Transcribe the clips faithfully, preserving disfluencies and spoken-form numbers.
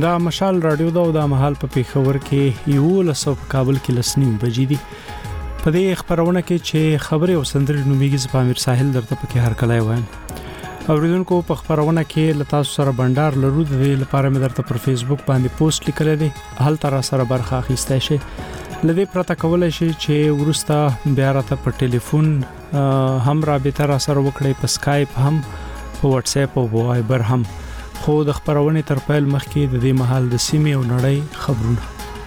دا مشال رادیو دا او دا محل په پیښور کې یو لسو په کابل کې لسنیم بجې دي. په دې خبرونه کې چې خبرې او سندرې نومیږي په امیر ساحل درته پکې هر کله وایم. اوریدونکو په خبرونه کې لتا سره بندر لرو د لپاره مې درته پر فیسبوک باندې پوسټ لیکل دي. هل تر سره برخه اخیسته شي. لدې پرته کولای شي چې ورسته بیا راته په ټلیفون هم رابطه را سره وکړي، په سکایپ هم، په واتس اپ او وایبر هم. خو د خبرونې تر پیل مخکې د دې محل د سیمې او نړۍ خبرونه.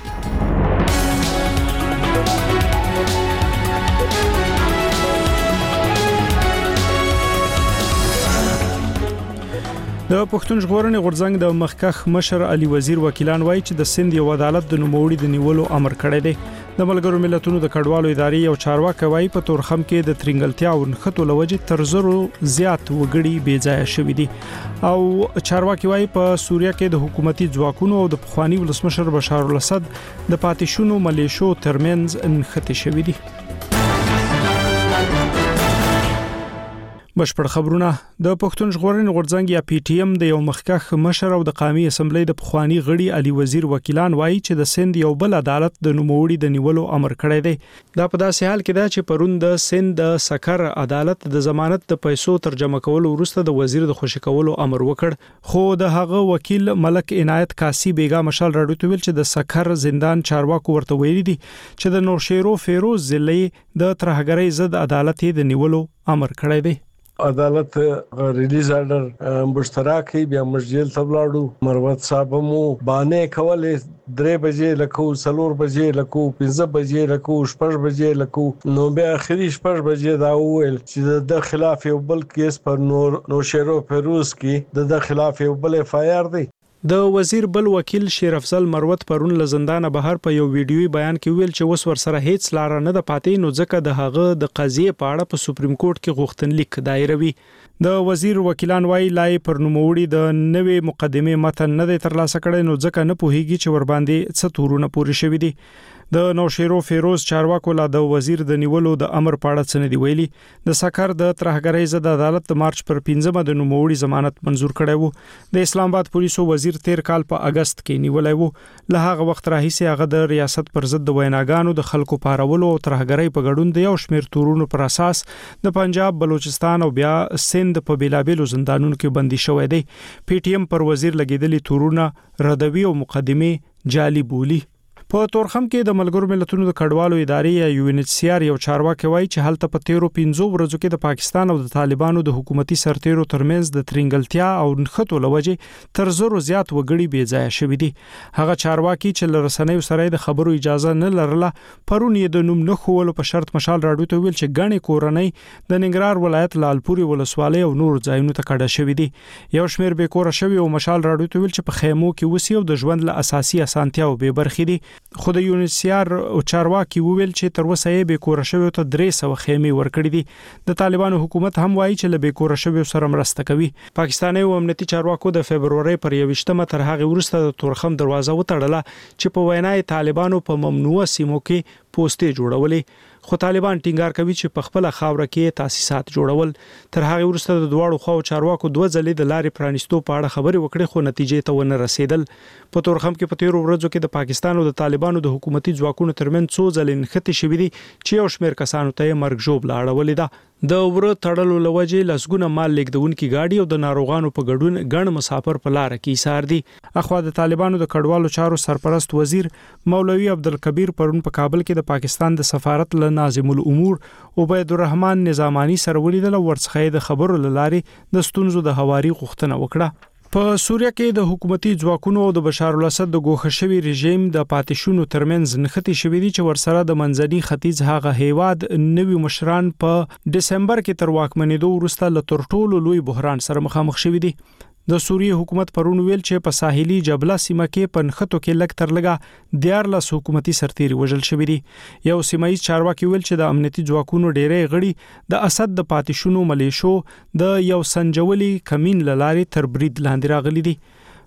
د پښتون ژغورنې غورځنګ د مخکخ مشر علي وزیر وکیلان وایي چې د سند یو عدالت د نوموړي د نیولو امر کړی دی. د ملګرو ملتونو د کډوالو ادارې یو چارواکي وایي په تورخم کې د ترنګلتیا او نښتو لوجې تر زرو زیات وګړي بې ځای شوي دي. او چارواکي وایي په سوریه کې د حکومتي ځواکونو او د پخوانی ولسمشر بشار الاسد د پاتېشونو ملیشو ترمنځ نښتې شوي دي. بشپړ خبرونه. د پښتون ژغورنې غورځنګ یا پی ټی ایم د یو مخکخ مشر او د قومي اسمبلی د پخوانی غړي علي وزیر وکیلان وایي چې د سند یو بل عدالت د نوموړي د نیولو امر کړی دی. دا په داسې حال کې ده چې پرون د سند د سکر عدالت د ضمانت د پیسو ترجمه کولو وروسته د وزیر د خوشی کولو امر وکړ. خو د هغه وکیل ملک عنایت کاسی بیګا مشال راډیو ته ویل چې د سکر زندان چارواکو ورته ویلي دي چې د نوشیرو فیروز ضلعي د ترهګرۍ ضد عدالت د نیولو امر کړی دی. عدالت ریلیز آرډر مشترکي بیا مسجد تبلاړو مروت صاحب مو باندې کولې درې بجې لکو سلور بجې لکو پنځه بجې لکو شپږ بجې لکو نو بیا اخري شپږ بجې دا وویل چې د خلاف یو بل کیس پر نور نوشیرو فیروز کې د خلاف یو بل اف آی آر دی. د وزیر بل وکیل شیر افضل مروت پرون لزندانه بهر په یو ویډیوي بیان کې ویل چې وس ور سره هیڅ لار نه د پاتې نو ځکه د هغه د قضیې په اړه په سپریم کورټ کې غوښتنلیک دایروي. د وزیر وکیلان وایي لای پر نوموړي د نوې مقدمه متن نه ترلاسه کړي نو ځکه نه پوهیږي چې ور باندې څه تورونه پوری شوی دي. د نوشیرو فیروز چارواکو لا د وزیر د نیولو د امر په اړه څه نه دی ویلي. د سکر د ترهګرۍ ضد عدالت د مارچ پر پنځمه د نوموړي ضمانت منزور کړی وو. د اسلام آباد پولیسو وزیر تیر کال په اگست کې نیولای وو. له هغه وخت راهیسې هغه د ریاست پر ضد د ویناګانو د خلکو پارولو او ترهګرۍ په ګډون د یو شمیر تورونو پر اساس د پنجاب، بلوچستان او بیا سند په بیلابیلو زندانونو کې بندي شوی دی. پی ټی ایم پر وزیر لګیدلي تورونه ردوی او مقدمه جعلي بولی. په تورخم کې د ملګرو ملتونو د کډوالو ادارې یا یو ان ایچ سی آر یو چارواکي وایي چې هلته په تیرو پنځو ورځو کې د پاکستان او د طالبانو د حکومتي سرتیرو ترمنځ د ترنګلتیا او نښتو لوجې تر زرو زیات وګړي بې ځای شوي دي. هغه چارواکي چې لرسنۍ سره د خبرو اجازه نه لرله پرون یې د نوم نه خولو په شرط مشال راډیو ته ویل چې غني کورنۍ د ننګرهار ولایت لالپوري ولسوالۍ او نور ځایونو ته کډه شوي دي. یو شمیر به کور شوي او مشال راډیو ته ویل چې په خیمو کې وسی او د ژوند له اساسي اسانتیاو به برخې دي. خو د یو ان ایچ سی آر او چارواکي وویل چې تر اوسه یې به کور شوی ته درې سوه خیمې ورکړې دي. د طالبانو حکومت هم وایي چې له به کور شوی سره مرسته کوي. پاکستاني او امنیتي چارواکو د فبرवरी پر یوویشتمه تر هغه وروسته د تورخم دروازه وتړله چې په وینای طالبانو په ممنوعه سیمو کې پوسټې جوړولې. خو طالبان ټینګار کوي چې په خپل خاوره کې تاسیسات جوړول. تر هغه وروسته د دواړو خواو چارواکو دوه ځلې د لارې پرانیستو په اړه خبرې وکړې خو نتیجې ته ونه رسیدل. په تورخم کې په تیرو ورځو کې د پاکستان او د طالبانو د حکومتي ځواکونو ترمنځ څو ځلې نښتې شوې دي چې یو شمیر کسانو ته مرګ ژوبله اړولې ده. د وره تړلو لوجې لسګونه مال لیږدونکي گاډي او د ناروغانو په ګډون ګڼ مسافر په لار کې ایثار دي. اخوا د طالبانو د کډوالو چارو سرپرست وزیر مولوی عبدالکبیر پرون په کابل کې د پاکستان د سفارت له ناظم الامور عبید الرحمن نظامانی سره ولیدل او ورڅخه د خبرو لارې د ستونزو د هواري غوښتنه وکړه. په سوریه کې د حکومتي ځواکونو او د بشار الاسد د ګوښه شوی رژیم د پاتېشونو ترمنځ نښتې شوې دي چې ورسره د منځني ختیځ هغه هیواد نوي مشران په دسمبر کې تر واکمنېدو وروسته له تر ټولو لوی بحران سره مخامخ شوي دي. د سوریه حکومت پرون ویل چې په ساحلي جبله سیمه کې په نښتو کې لږ تر لږه دیارلس حکومتي سرتیري وژل شوي دي. یو سیمایي چارواکي ویل چې د امنیتي ځواکونو ډېری غړي د اسد د پاتېشونو ملیشو د یو سنجولي کمین لارې تر برید لاندې راغلي دي.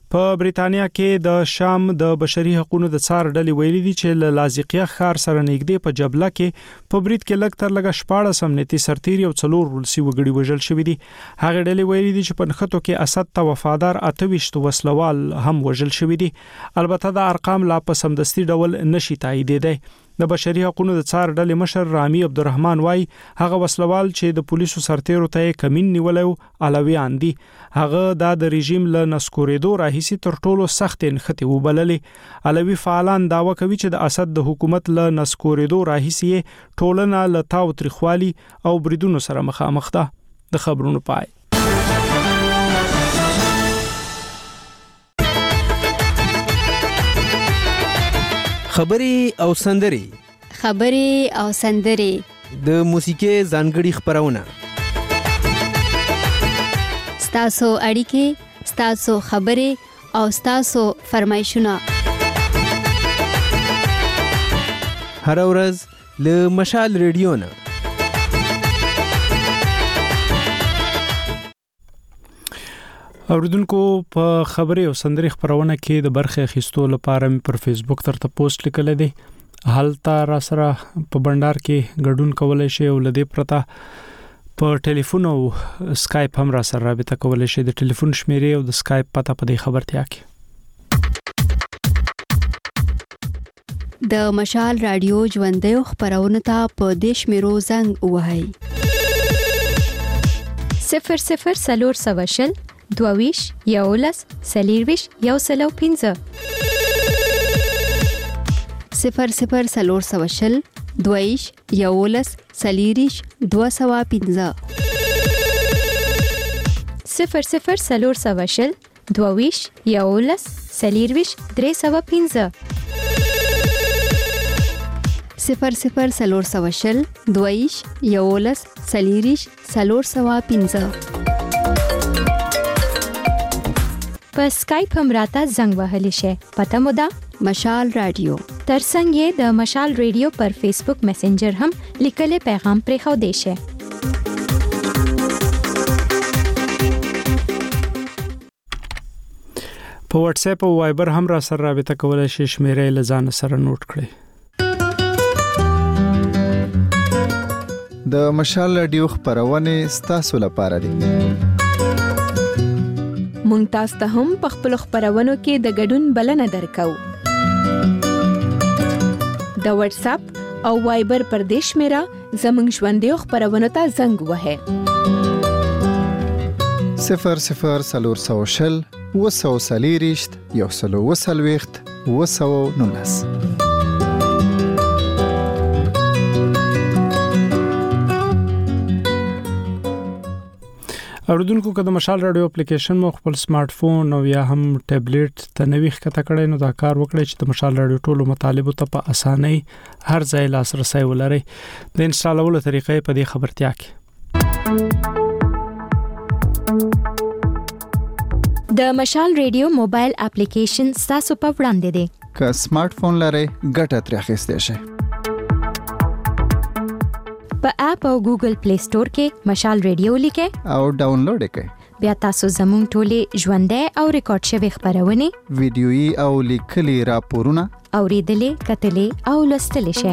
په بریتانیا کې د شام د بشري حقوقو د څار ډلې ویلي دي چې له لازقیه ښار سره نږدې په جبله کې په برید کې لږ تر لږه شپاړس امنیتي سرتیري او څلور ولسي وګړي وژل شوي دي. هغه ډلې ویلي دي چې په نښتو کې اسد ته وفادار اته ویشت وسلوال هم وژل شوي دي. البته دا ارقام لا په سمدستي ډول نشي تاییدېدای. د بشري حقوقو د څار ډلې مشر رامي عبدالرحمن وايي هغه وسلوال چې د پولیسو سرتیرو ته کمین نیولو علویان دي. هغه د رژیم له نسکورېدو راهیسي تر ټولو سخت نښتې وبللې. علوي فعالان دعوا کوي چې د اسد د حکومت له نسکورېدو راهیسي ټولنه له تاو تریخوالي او بریدونو سره مخامخ ده. د خبرونو پای. خبري او سندري خبري او سندري د موسیقي ځانګړي خبرونه ستاسو اړیکې ستاسو خبري او ستاسو فرمایشونه هر ورځ له مشال ریډیو نه. اوریدونکو په خبري او سندري خبرونه کې د برخه اخیستو لپاره پر فیسبوک ترته پوسټ لیکل دي. حالت را سره په بندر کې ګډون کولای شي او لدې پرته په ټلیفون او سکایپ هم را سره رابطه کولای شي. د ټلیفون شمیرې او د سکایپ پته په دې خبرتیا کې. د مشال رادیو ژوندې خبرونه ته په دیش میرو زنګ وهاي صفر صفر سلور سواشل دوویش یولس سلیرویش یو سلو پینزه صفر صفر سلور سواشل دوویش یولس سلیریش دو سوا پینزه صفر صفر سلور سواشل دوویش یولس سلیرویش درې سوا پینزه صفر صفر سلور سواشل دوویش یولس سلیریش سلور سوا پینزه. په سکایپ هم راته زنګ وهلی شي. پته مو ده مشال رادیو. ترڅنګ یې د مشال رادیو پر فیسبوک میسنجر هم لیکلي پیغام پرې خو دی شي. په واتس اپ او وایبر هم را سره رابطه کولای شي. شمیرې لزان سره نوٹ کړئ. د مشال رادیو خبرونه ستاسو لپاره دي. مونږ تاسو ته هم په خپل خبرونو کې د ګډون بلنه درکو. د واتس اپ او وایبر پر دیش میرا زمنګ ژوندې خبرونه ته زنګ وهه صفر صفر سلور سوشل وسو سلیریشت یو سلو وسلويخت وسو نونس. اوریدونکو که د مشال رادیو اپلیکیشن مو خپل سمارټ فون او یا هم ټابلیټ ته نوښت کته کړئ نو دا کار وکړئ چې د مشال رادیو ټولو مطالبه ته په اسانۍ هر ځای لاسرسي ولرئ. د انسټالولو طریقې په دې خبرتیا کې. د مشال رادیو موبایل اپلیکیشن تاسو په وړاندې دی. که سمارټ فون لرئ ګټه ترې اخیستئ شئ. په اپ او ګوګل پلی سٹور کې مشال رادیو لیکه او ډاونلوډ کړئ. بیا تاسو زموږ ټولې ژوندۍ او ریکارډ شوی خبرونه ویډیويي او لیکلي راپورونه اوریدلې کتلې او لوستلې شئ.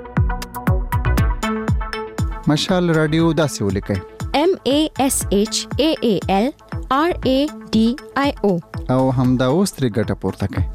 مشال رادیو داسې ولیکئ M A S H A A L R A D I O او همدا اوس ترې ګټه پورته کړئ.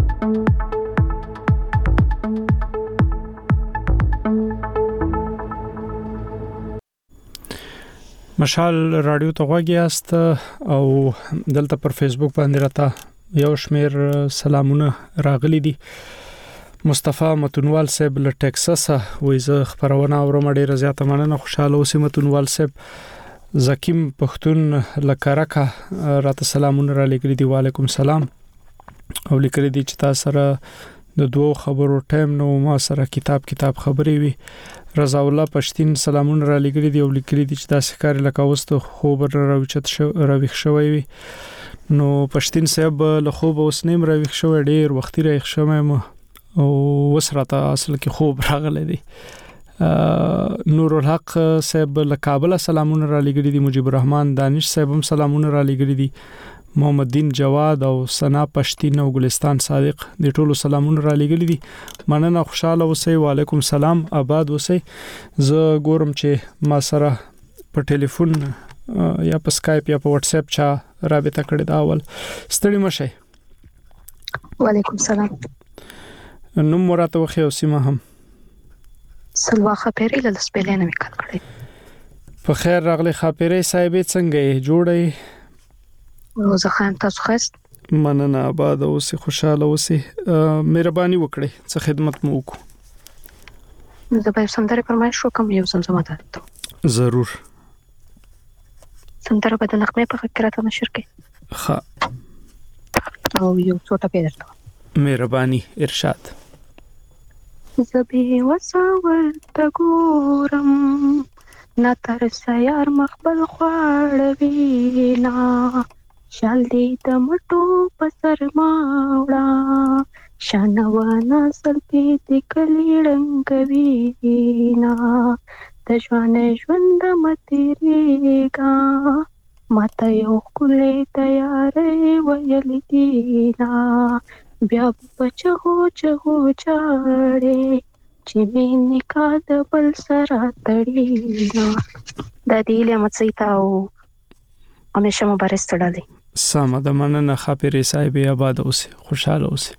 مشال رادیو ته غوږیاست او دلته پر فیسبوک باندې راته یو شمیر سلامونه راغلي دي. مصطفی متونوال صاحب له ټکساس وایي زه خبرونه اورم ډېر زیاته مننه خوشاله اوسم. متونوال صاحب زکیم پښتون لکرکا راته سلامونه را لګري دي. وعلیکم سلام او لیکلي دي چې تاسو سره د دوه خبرو ټایم نو ما سره کتاب کتاب خبرې وي. رضا الله پښتين سلامونه را لګري دي او لیکلي دي چې تاسو کار لکه وسته خوب راوچت شو راويخ شوی وي. نو پښتين صاحب له خوب اوس نیم راويخ شوی ډیر وخت راويخ شوی مو او وسرته اصل کې خوب راغلی دی. نور الحق صاحب له کابل سلامونه را لګري دي. مجيب الرحمن دانش صاحب هم سلامونه را لګري دي. محمد دین جواد او سنا پښتين او ګلستان صادق د ټولو سلامونه را لګل دي. مننه، خوشاله اوسئ. وعلیکم سلام، آباد اوسئ. زه ګورم چې ما سره په ټلیفون یا په سکایپ یا په واتس اپ چا رابطه کړې دا اول. ستړي مشئ. وعلیکم سلام. نوم مراته وخی او سیمه هم. سلوا خپيري له سپیلنه میکال کړی. په خیر راغلی خپيري صاحب، څنګه یې جوړی؟ روزه خان تاسو خست. مننه، آباد اوسئ، خوشاله اوسئ. مهرباني وکړئ څه خدمت مو وکړو. زه به سندره فرمایش وکم، یو زمزمه ده. ضرور. سندره به د نغمه په فکراتو نشر کې. ښه. او یو څو ټکي درته. مهرباني، ارشاد. زبې وساور تګورم نا تر سیار مخبل خواړوي نا شال دې د مټو پسر ماوړه شانوانا سلپې د کلی رنگوي نا د ژوند ژوند متریګا ماته یو کله تیارې ویل دي نا بیا بچو چغو چاړې چې مې نکاح د بل سره تړي نا د دې له مڅیتا او همیشه مبارک ستړلې. سمه ده، مننه خپيري صاحب، آباد اوسئ، خوشاله اوسئ.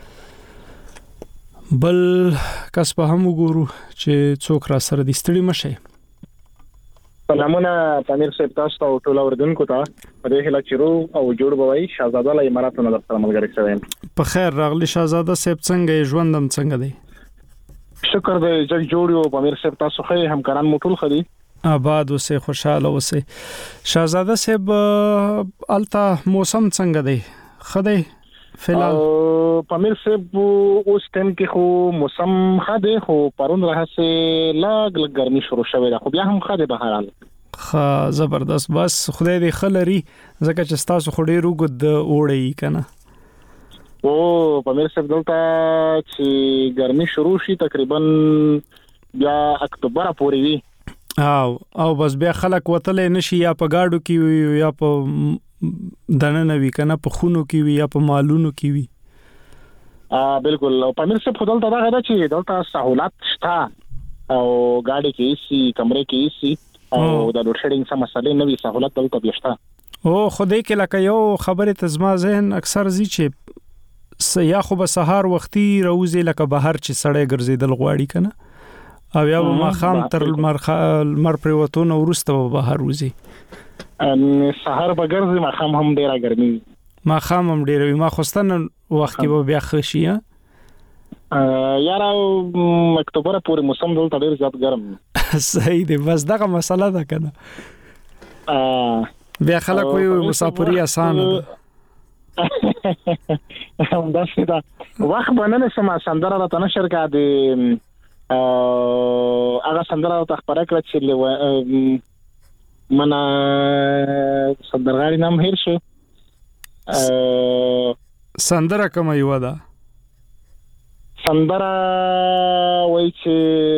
بل کس په هم وګورو چې څوک را سره د ستړي مشي. سلامونه پامیر صاحب، تاسو ته ټول اوردونکو ته په دې هله چیرو او جوړ بوي. شاهزاده له اماراتونو در سره ملګری شوم. په خیر راغلی شاهزاده صاحب، څنګه ژوندم څنګه دی؟ شکر دی چې جوړیو پامیر صاحب، تاسو خې همکاران مو ټول خدي. آباد اوسئ، خوشاله اوسئ. شاهزاده صاحب التا موسم څنګه دی؟ خدای فلال پامیر صاحب اوس ټیم کې خو موسم خدای خو پرون راځي لاګ لګ ګرمي شروع شوه ده، خو بیا هم خدای بهرال. خا زبردست، بس خدای دې خلري زکه چې تاسو خو ډیر وګد اوړی کنه. او پامیر صاحب دلته چې ګرمي شروع شي تقریبا بیا اکتوبر پورې وي. او او بس بیا خلک وتلې نشي، یا په گاډو کې وي یا په دننه وی کنه، په خونو کې وي یا په مالونو کې وي. ا بالکل. او پامیر صاحب خدای ته دا غواړي چې دلته سہولت شته او گاډي کې سي، کمرې کې سي، او د لوډ شیډینګ سم مسلې نه وي، سہولت دلته بيشته. او خدای کې لکه یو خبره تزما ذهن اکثر زی چې یا خو به سحر وختي روزي لکه بهر چې سړی ګرځیدل غواړي کنه، او یا ما خام تر مر پریوتون ورسته به بهر وزي. ان سحر بغرزي ما خام هم ډیره ګرمي، ما خام هم ډیره وي، ما خوستن وخت کې به بیا خشي. ا یار اکتوبر پورې موسم دلته ډیر زیات ګرم. صحیح دی، بس دغه مسله ده کنه. ا بیا خلک وي مسافري اسانه ده. هم دا څه وخت باندې سم سندره را تنشر کا دي هغه سندره ته خبره کړه چې منا سندرغاړي نام هیر شو. سندره کوم یو ده؟ سندره وای چې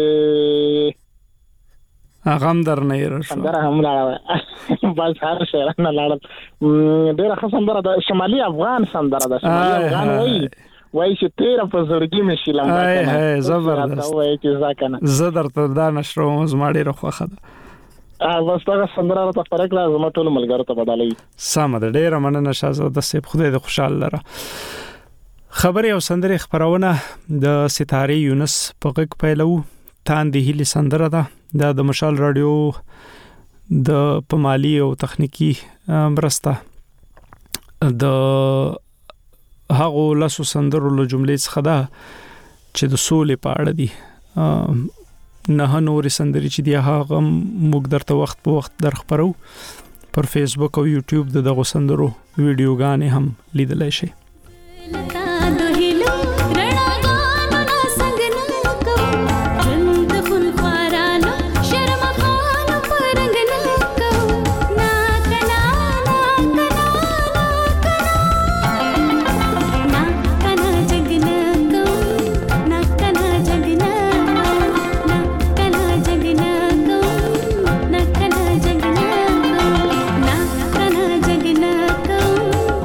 هغه هم در نه یې شو. سندره هم لاړه بس هر شي نه لاړه. ډیره ښه سندره ده، شمالي افغان سندره ده. شمالي افغان وای وای چې تیر په زړګي مې شیلم کنه. اي زبردست وای چې ځکنه زه درته دا نشرو زماړي روخه ده. ا بس دا سندره ته فرق لا زما ټول ملګرو ته بدلای. سم ده، ډیره مننه شاهزاده صاحب، خدای دې خوشاله لره. خبري او سندري خبرونه د ستاره یونس په غږ پیلو تاندې هلي سندره ده. دا د مشال رادیو د پمالي او تخنیکی مرسته د هغه لاسو سندرو له جملې څخه ده چې د سولې په اړه دي. نه نورې سندري چې دی هغه موږ درته وخت په وخت درخبرو پر فیسبوک او یوټیوب د دغه سندرو ویډیوګانې هم لیدلای شئ. Go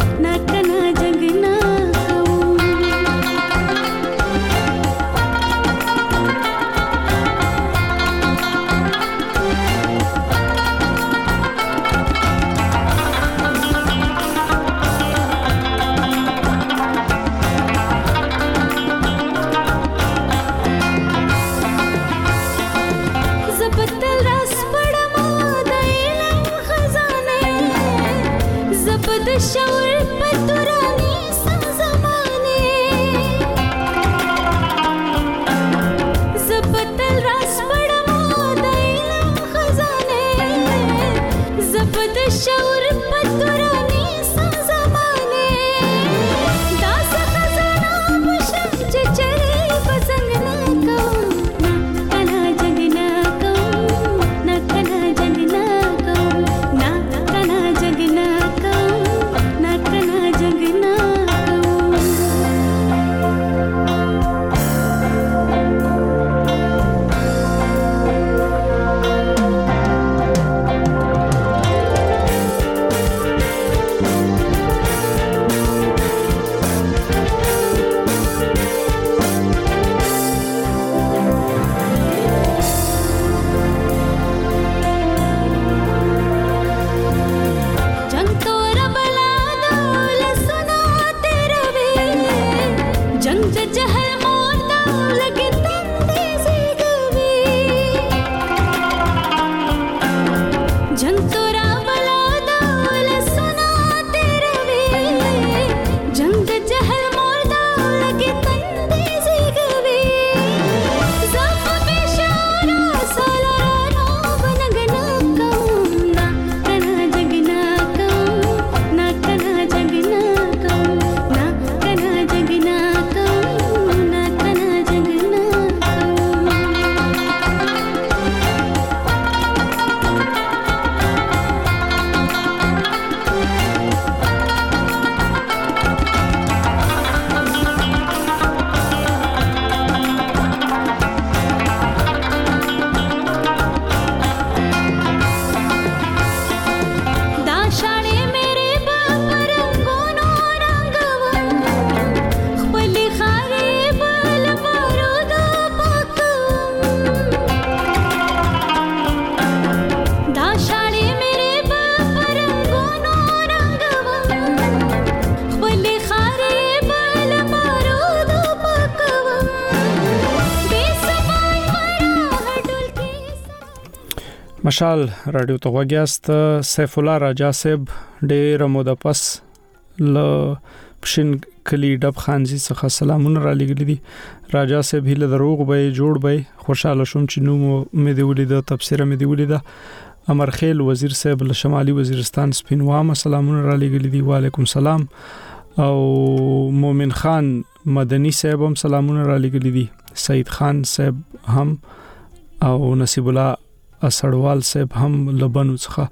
مشال رادیو ته وګیاست. سیف الله راجا صاحب ډېر موده پس ل پښین کلی ډب خانزي څخه سلامونه را لګل دي. راجا صاحب هله دروغ به جوړ به خوشاله شوم چې نو مې دی ولید تفسیر مې دی ولید. امرخیل وزیر صاحب له شمالي وزیرستان سپینوام سلامونه را لګل دي. وعلیکم سلام. او مومن خان مدني صاحب هم سلامونه را لګل دي. سید خان صاحب هم او نصیب الله اسړوال صاحب هم لبنو څخه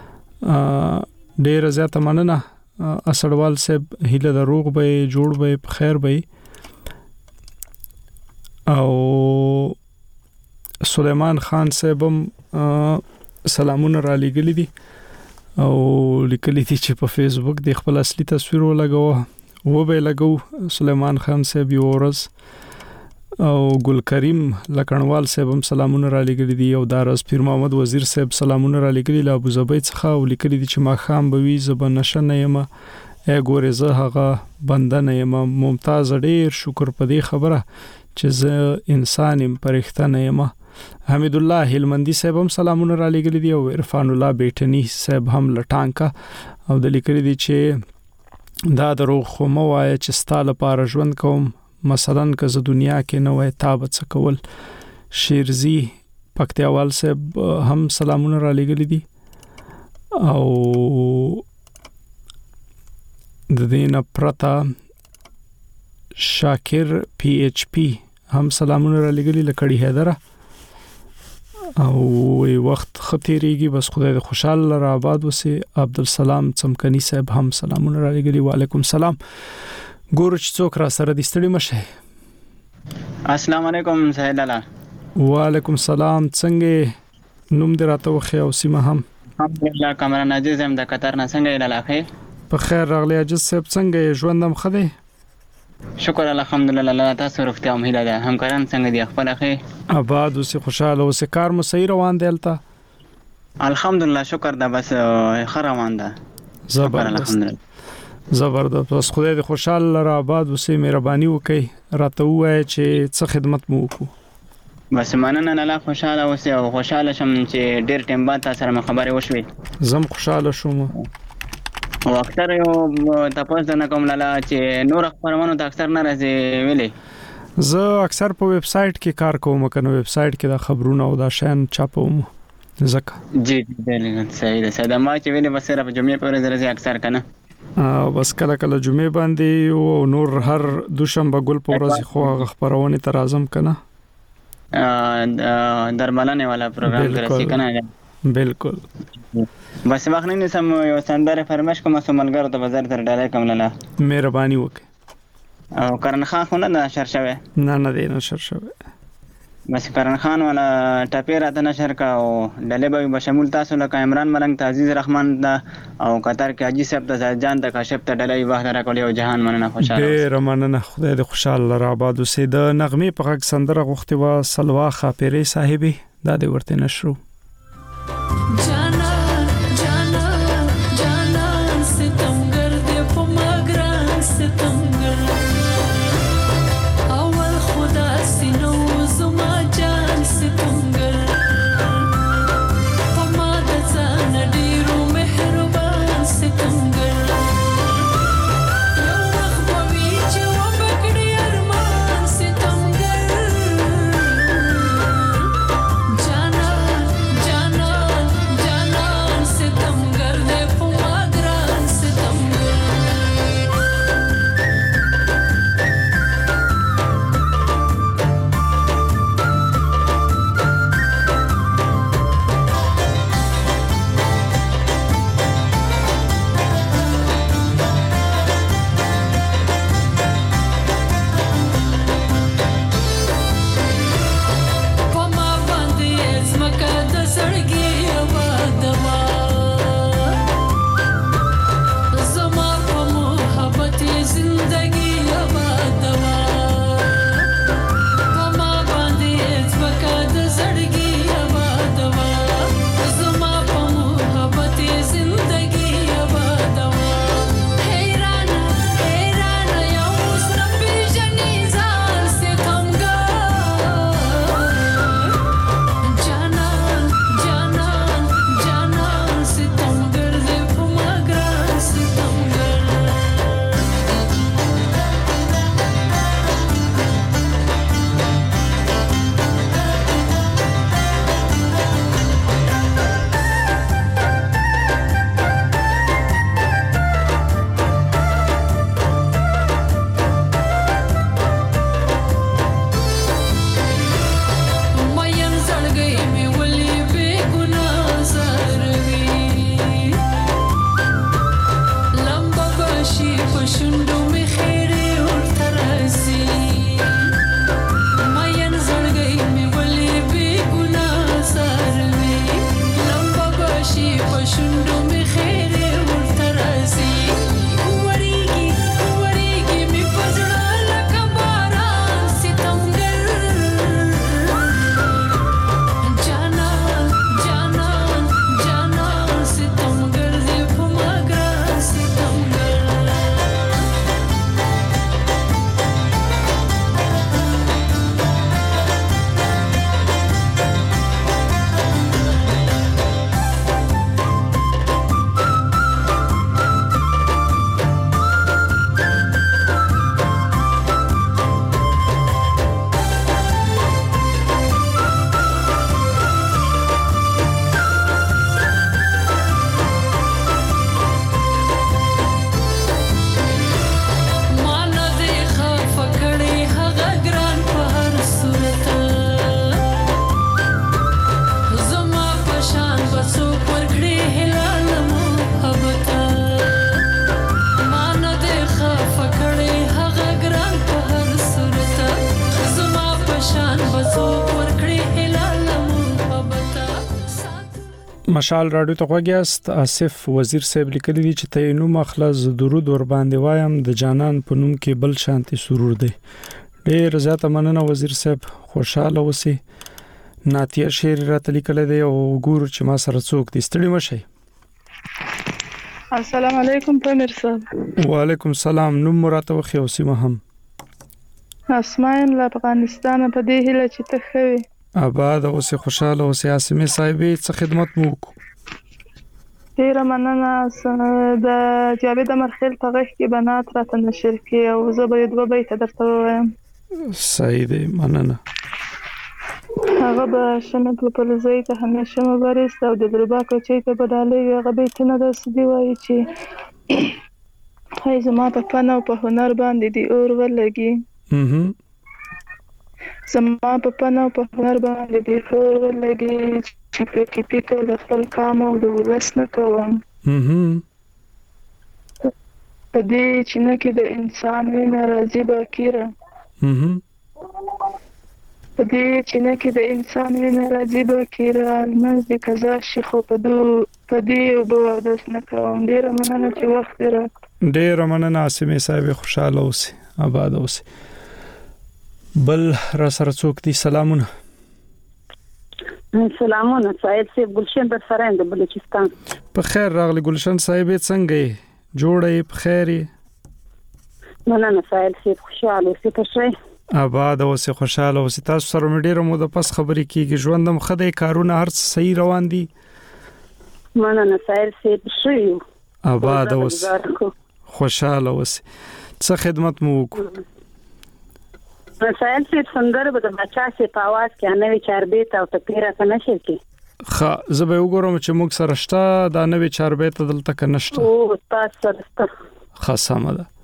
ډیر زیاته مننه. اسړوال صاحب هله دروغ به جوړ به په خیر به. او سليمان خان صاحب هم سلامونه را لګل دي او لیکلي دي چې په فیسبوک د خپل اصلي تصویر ولګو و به لګو سليمان خان صاحب یو ورځ. او ګل کریم لکنوال صاحب هم سلامونه را لګل دي. او دارس پیر محمد وزیر صاحب سلامونه را لګل له ابو ظبي څخه او لیکلي دي چې ما خام بوي زبن نشنه یم ا ګورې زه هغه بندنه یم. ممتاز ډیر شکر په دې خبره چې زه انسان يم پرختنه یم. حمید الله هلمندي صاحب هم سلامونه را لګل دي. او عرفان الله بیٹنی صاحب هم لټانکا او د لیکلي دي چې دا دروغ خو مو وای چې ستاله پار ژوند کوم مثلا که زه دنیا کې نه وای تاب څه کول. شیرزی پکتیاوال صاحب هم سلامونه را لګل دي. او د دینه پرتا شاکر پی ایچ پی هم سلامونه را لګل لکړی هیدره. او وخت خطیریږي بس خدای دې خوشاله را آباد وسي. عبدالسلام چمکنی صاحب هم سلامونه را لګل. وعلیکم سلام. ګورو چې څوک را سره دي ستړي مشه. السلام علیکم سهیل الله. وعلیکم سلام. څنګه نوم دې راته وخی او سیمه هم؟ الحمدلله کامران عزیز هم د قطر نه. څنګه لاله خیر؟ په خیر راغلی عزیز صاحب. څنګه ژوندم خدای؟ شکر الحمدلله. الله تاسو روغتیا هم هیله ده. همکاران څنګه دي؟ خپل خیر آباد اوسه خوشاله اوسه. کار مو صحیح روان دی البته؟ الحمدلله شکر ده. بس خیر روان ده. زبردست الحمدلله. زبردست. بس خدای دې خوشاله را آباد اوسه. مهرباني وکي راته وای چې څه خدمت مو وکړو. بس مننه. الله خوشاله اوسه او خوشاله شم چې ډیر ټیم بعد تاسو سره خبرې وشوي. زم خوشاله شوم. او اکثر یو تاسو نه کوم لاله چې نور خبرونه ته اکثر نه راځي ویلي. زه اکثر په ویب سټ کې کار کوم. کنه ویب سټ کې د خبرونو او د شان چاپوم زکه. جی جی صحیح ده. ساده ما چې ویلي بس را په جمعې په ورځ راځي اکثر کنه. او بس کله کله جمعې باندې او نور هر دوشنبه ګل په ورځ خو خبرونه تر اعظم کنه. ا درملانه والا پروګرام درسي کنه. بالکل. بس وخت نه سم یو سندره فرمایش کوم سملګر د بازار تر ډالای کوم لاله. مهرباني وکړه. او کرن خان خو نه نشر شوه. نه نه دی نشر شوه. بس کرن خان ولا ټاپیر اته نشر کا او ډلې به بشمول تاسو لکه عمران ملنګ تعزیز رحمان دا او قطر کې حاجی صاحب د جان د کاشف ته ډلې وخت را کولې او جهان مننه خوشاله. ډیر مننه. خدای دې خوشاله را آباد اوسې. د نغمه په غږ سندره غوښتي وا سلوا خاپيري صاحبي دا دې ورته نشرو. مشال رادیو ته غوږیاست. آصف وزیر صاحب لیکلی دی چې ته نو مخلص درود ور باندې وایم د جانان په نوم کې بل شانتي سرور دی. ډېر زیاته مننه وزیر صاحب، خوشاله اوسئ. ناتیه شعر راته لیکلی دی او ګورو چې ما سره څوک دی. ستړي مشئ. السلام علیکم پامیر صاحب. وعلیکم السلام. نوم مراته وخی او سیمه هم. اسماء له افغانستان په دې هیله چې ته خوي آباد اوسه خوشاله اوسه. عاصمه صاحبې څه خدمت مو وکړو؟ ډیره مننه. د جاوید مرخیل په غږ کې بنات راته نشر کړي او زه به دوه بیت درته وایم. صحیح دی، مننه. هغه به شمت په لزی ته همیشه مبارست او د دربا کوچي ته بدالې هغه بیتونه د سدي وایي چې هاي زما په فن او په هنر باندې دی اور ولګي. اها زما په پناه په هنر باندې دی اور ولګي چې په کې پیټه د خپل کام او د ورس نه کوم. اها په دې چې نه کې د انسان وینه راځي باکیره. اها په دې چې نه کې د انسان وینه راځي باکیره المنځ د قضا شي خو په دو په دې او به داس نه کوم. ډیره مننه چې وخت راکړ. ډیره مننه عاصمه صاحب، خوشاله اوسئ، آباد اوسئ. بل را سره څوک دی؟ سلامونه. سلامونه صاحب سي ګلشن در سره اند بلوچستان. په خیر راغلی ګلشن صاحب، څنګه یې؟ جوړه په خیر یې؟ مننه صاحب سي، خوشاله اوسئ. تاسو آباد اوسئ، خوشاله اوسئ. تاسو سره مې ډیره مو د پس خبرې کیږي. ژوندم خدای کارونه هر څه صحیح روان دي؟ مننه صاحب سي، شویو. آباد اوسئ، خوشاله اوسئ. څه خدمت مو وکړو؟ مسائل سي څنګه به د بچا سي په आवाज کې نوې چاربېت او تپیره کنه شي کی. خا زه به وګورم چې موږ سره شته دا نوې چاربېت دلته کنه شته. او تاسو سره شته. خا سم ده.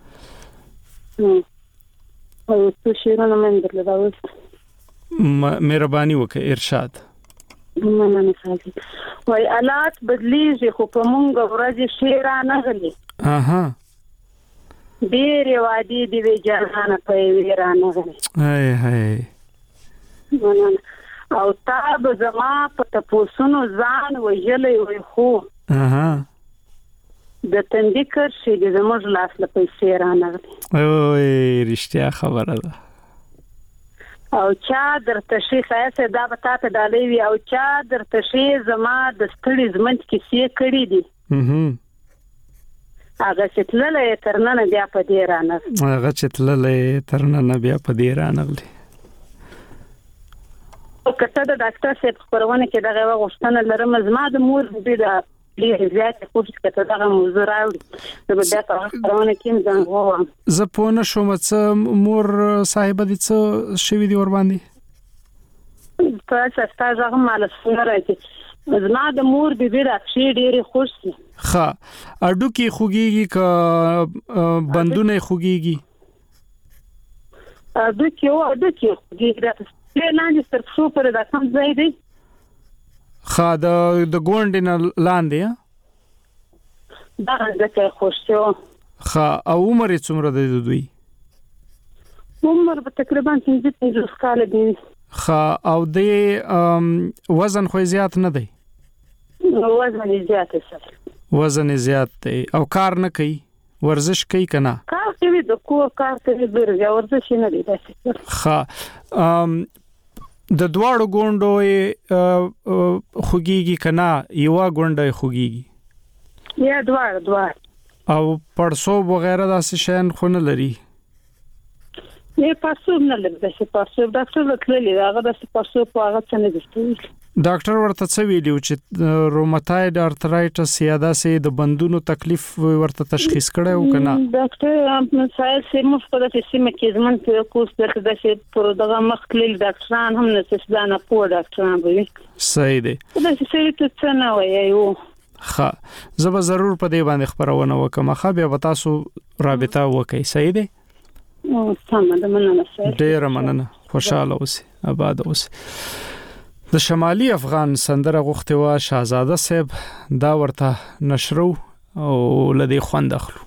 او څه شیرونه من درل راوست. مهرباني وکړه ارشاد. مننه صاحب. وای آلات بدلیږي خو په مونږ ورځ شیرانه غلي. اها ډېر وادي دی وی جهان په ویرانه غلي. هاي هاي مننه. او تاب زما په تاسو ځان وجلې وي خو اها د تندکر شي د زموږ لاس له پیسې رانغلي. اوه رښتیا خبره ده. او چا درته شي خاصه دا به تاسو ډالې وي او چا درته شي زما د ستړي زمنت کې سي کړی دي. اها هغه چې تللې ترنه بیا په دې رانغلي. هغه چې تللې ترنه بیا په دې رانغلي. کته د ډاکټر صاحب خبرونه کې دغه غوښتنه لرم زما د مور دې دا ډېر زیات کوشش کته دغه موضوع راوړي. زه به دا خبرونه کې ځان غواړم. زه په نه شوم چې مور صاحب دې څه شوی دی ور باندې. تاسو تاسو هغه مال سره راځي. زما د مور د دې راځي ډېر خوش دي. ها اډو کې خوګيږي ک بندونه خوګيږي. اډو کې او اډو کې خوګيږي دا څه لاندې تر څو پر دا کوم ځای دی. خا د د ګوندینه لاندې دا ځکه خوشو. خا او عمر یې څومره دی دوی؟ عمر به تقریبا پنځه پنځوس کال دی. خا او د وزن خو زیات نه دی؟ وزن زیات دی. وزن زیات دی او کار نه کوي؟ ورزش کوي کنه؟ کار کوي د کو کار کوي د ورزش نه دی داسې. خا د دواړو ګوندو خوګيږي کنه یو ګوندای خوګيږي؟ یا دواړو دواړو. او پړسوب وغیرہ داسې شین خو نه لري؟ نه پړسوب نه لري. داسې پړسوب ډاکټر وکړلی هغه داسې پړسوب هغه څه نه دي. ډاکټر ورته څه ویلو چې روماتاید ارترایټس یا داسې د بندونو تکلیف ورته تشخیص کړو کنه؟ ډاکټر مسائل سم په داسې سیمه کې زمون په کوس دغه داسې پر دغه مخکلي ډاکټران هم نه څه نه پوه ډاکټران وي. صحیح دی. داسې څه څه نه وایي. ښه زه به ضرور په دې باندې خبرونه وکم. خو بیا به تاسو رابطه وکړئ. صحیح دی. او سم ده. مننه صاحب. ډیر مننه. خوشاله اوسئ، آباد اوسئ. د شمالي افغان سندره غوښته وا شاهزاده صاحب دا ورته نشرو او لدی خوند اخلو.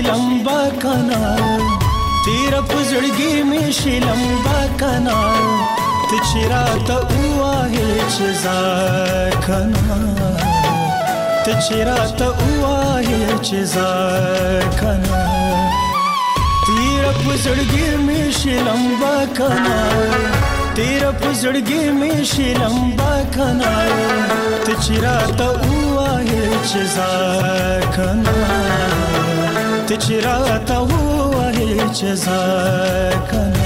لمبا کنا تیر پزړګي می شي لمبا کنا ته چیرته وایې چې ځکنا ته چیرته وایې چې ځکنا تیر پزړګي می شي لمبا کنا تیر پزړګي می شي لمبا کنا ته چیرته وایې چې ځکنا ته چیرته وایې چې ځکنا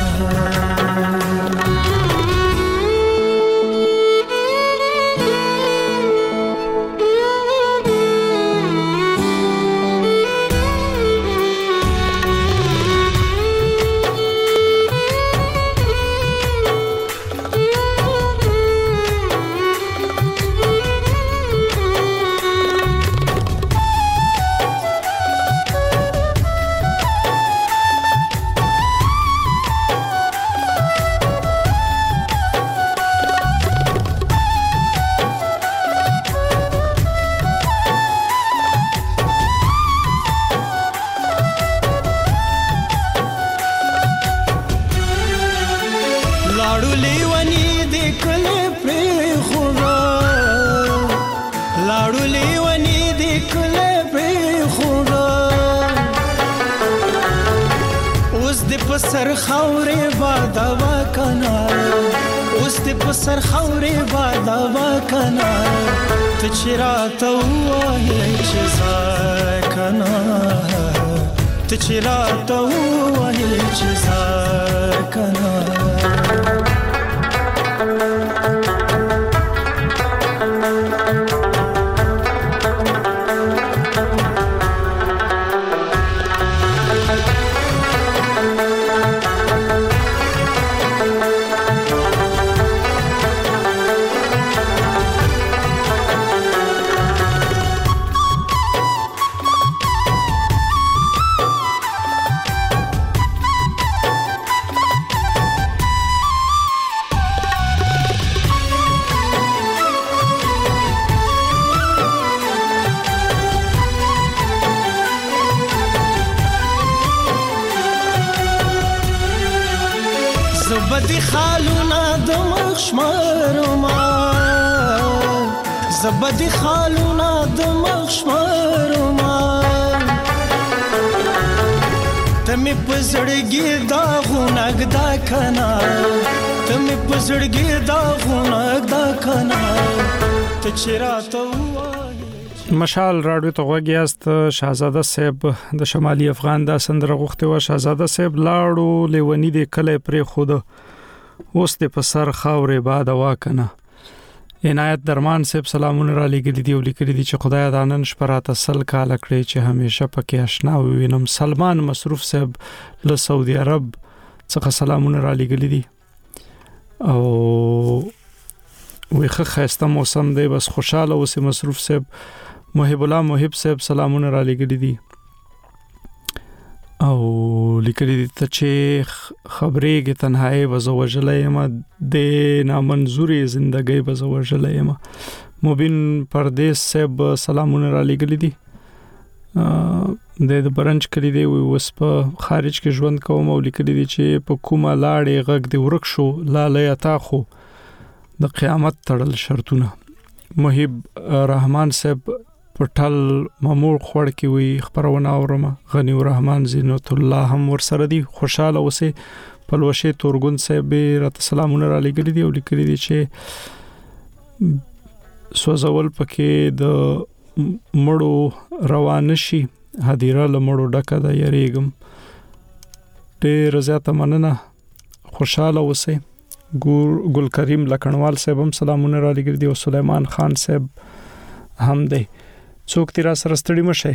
سر خورې بادوا کنا اوس دې په سر خورې بادوا کنا ته چیرته وایې چې ځکنا ته چیرته وایې چې ځکنا زبدي خالونه د مخ شمارما زبدي خالونه د مخ شمارما تمه پزړګي دا غونګ دا کنا تمه پزړګي دا غونګ دا کنا ته چیرته مشال راډیو ته غوږیاست. شاهزاده صاحب د شمالي افغان د سندره غوښته و. شاهزاده صاحب لاړو لیونی د کله پرې خود اوس د په سر خاورې باد واکنه. عنایت درمان صاحب سلامونه را لګل دي او لیکلي دي چې خدای د نن شپه راته سل کال کړی چې همیشه پکې آشنا ووینم. سلمان مصروف صاحب له سعودي عرب څخه سلامونه را لګل دي او وی خسته موسم دی بس خوشاله اوسه. مصروف صاحب محب الله محب صاحب سلامونه را لګل دي او لیکلي دي ته چې خبرېږي تنهایی وزوجلې ما د نامنظوري زندګۍ وزوجلې ما. مبین پردیس صاحب سلامونه را لګل دي د برنج کلی دی وس په خارج کې ژوند کوم او لیکلي دي چې په کومه لاړې غږ دی ورک شو لاله عطا خو د قیامت تړل شرطونه. محب رحمان صاحب پټل مامور خوړ کې وی خبرونه اورم. غنی الرحمن زینت الله هم ورسره دي خوشاله اوسه. پلوشه تورګون صاحب رات سلامونه را لګل دي او لیکلي دي چې سوزول پکې د مړو روان شي هدیره لمړو ډکه د یریګم. ډېر زیاته مننه خوشاله اوسه. ګل کریم لکنوال صاحب هم سلامونه را لګل دي او سليمان خان صاحب هم دی. څوک تیرا سره ستړي مشه.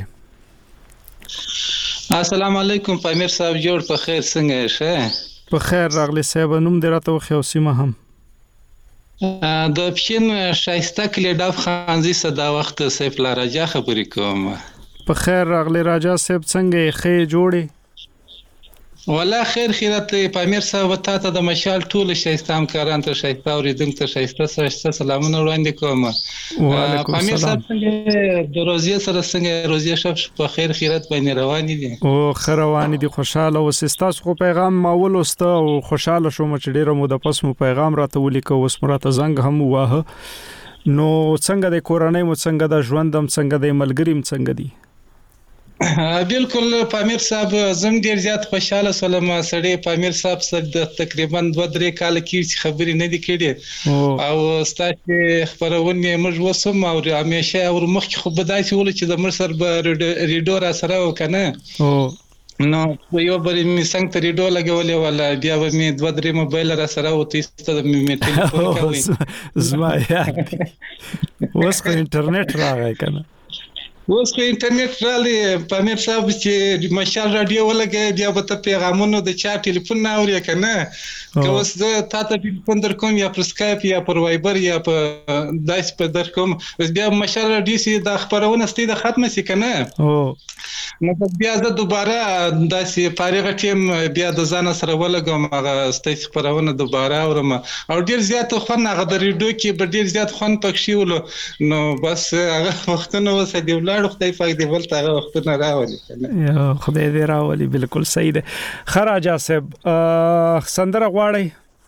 السلام علیکم پامیر صاحب جوړ په خیر څنګه شه؟ په خیر راغلی صاحب. نوم دراته خو سیمه هم د پښین شایسته کلی ډاف خانزي صدا وخت سیف لا راجا خبرې کوم. په خیر راغلی راجا صاحب څنګه خې جوړې؟ والله خیر خیرت پامیر صاحب ته ته د مشال ټول شایسته همکاران ته شایسته اوریدونکو ته شایسته شایسته سلامونه وړاندې کوم. وعلیکم پامیر السلام. صاحب څنګه د روزي سره څنګه روزي شپ په خیر خیرت باندې روان دي؟ او خروان دي خوشاله او سستاس خو پیغام ما ولوسته او خوشاله شوم چې ډیره مو د پس مو پیغام راته ولیکو اوس مراته زنګ هم واه. نو څنګه د کورنۍ مو څنګه د ژوندم څنګه د ملګریم څنګه دي؟ بالکل پامیر صاحب زم ډیر زیات خوشاله سولم. سړی پامیر صاحب سره د تقریبا دوه درې کال کې خبرې نه دي کړې او ستاسو خبرونه موږ وسم او همیشه اور مخکې خو بدای چې ول چې د مر سر به ریډو را سره وکنه او نو یو بری می څنګه ته ریډو لګولې ولا بیا به می دوه درې موبایل را سره او تاسو ته می ټلیفون کوي زما یاد اوس کو انټرنیټ راغی کنه. اوس خو انټرنیټ رالی پامیر صاحب چې مشال رادیو ولګي بیا به ته پیغامونو د چا ټلیفون نه اوري کنه که اوس زه تا ته ټلیفون در کوم یا پر اسکایپ یا پر وایبر یا په داس په در کوم بیا مشال رادیو سي د خبرونه ستې د ختمه سي کنه او نو بیا زه دوباره داسې فارغ ټیم بیا د ځان سره ولګم هغه ستې خبرونه دوباره اورم او ډیر زیات خو نه غو ریډیو کې به ډیر زیات خون پکشي ولو نو بس هغه وختونه وسه دی لاړ خدای پاک دی ولته هغه وختونه راولي یا خدای دې راولي. بالکل صحیح ده. خراجا صاحب سندره غواړي؟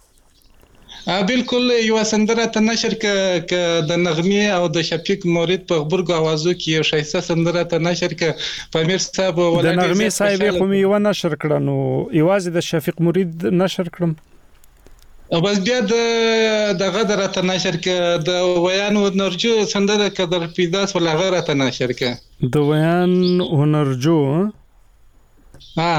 بالکل یو سندره ته نشر ک د نغمه او د شفیق مورید په خبرګو اوازو کې یو شایسته سندره ته نشر ک پامیر صاحب ولادت د نغمه صاحب خو می یو نشر کړه نو ایواز د شفیق مورید نشر کړم او بس بیا د دغه درته نشر ک د ویان ونرجو سندره ک در پیداس ولا غیره ته نشر ک د ویان ونرجو ها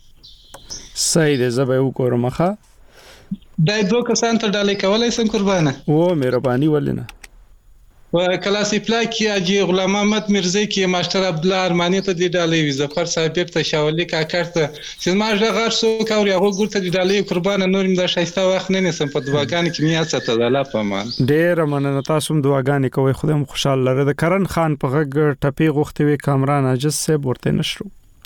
صحیح ده زبې وکورمخه دای دوه کسان ته ډالې کولای سم قربانه او مهرباني ولنه و کلاسي پلاکی اجي غلام محمد مرزي کې ماستر عبد الله ارماني ته دی ډالې وي ظفر صاحب ته شاولي کا کارته چې ما ژغ غر سو کاوري هغه ګورته دی ډالې قربانه نورم د شایسته وخت نه نسم په دواګان کې میاڅه ته د الله په مان ډېر مننه تاسو هم دواګانې کوي خدای خوشاله لره. د کرن خان په غږ ټپي غوښتي وي کامران عجز صاحب ورته نشرو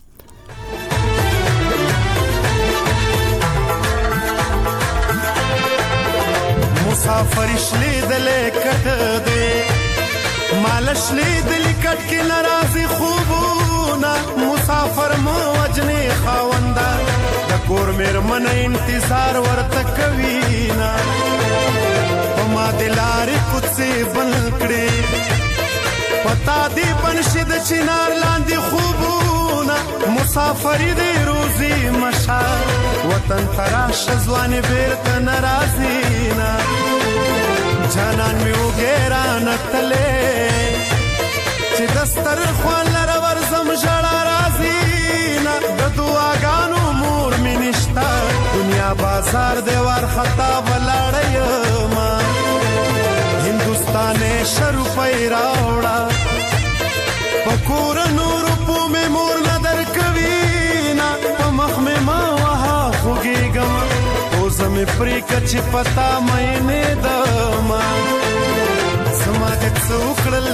مسافر شلې دلې کټ دې مال شلې دلې کټ کې ناراضي خوبونه مسافر مو وجنې خاوندا د کور مېر من انتظار ورته کوي نا ما دلارې کوڅه بن کړې پتا دې بنشد چنار لاندې خوبونه مسافر دې روزي مشا وطن تراش ځوان بیرته ناراضي نا جانان می وګرا نتلې چې دستر خوان لر ورزم جړا راځي نا د دعاګانو مور می نشتا دنیا بازار دیوار خطا ولاړې ما هندوستان شروع پیراوړه پکور نور په می مور نظر کوي نا په مخ می ما وها خوګېګم زمې پرې کچ پتا مې نه دما سماج څوکړل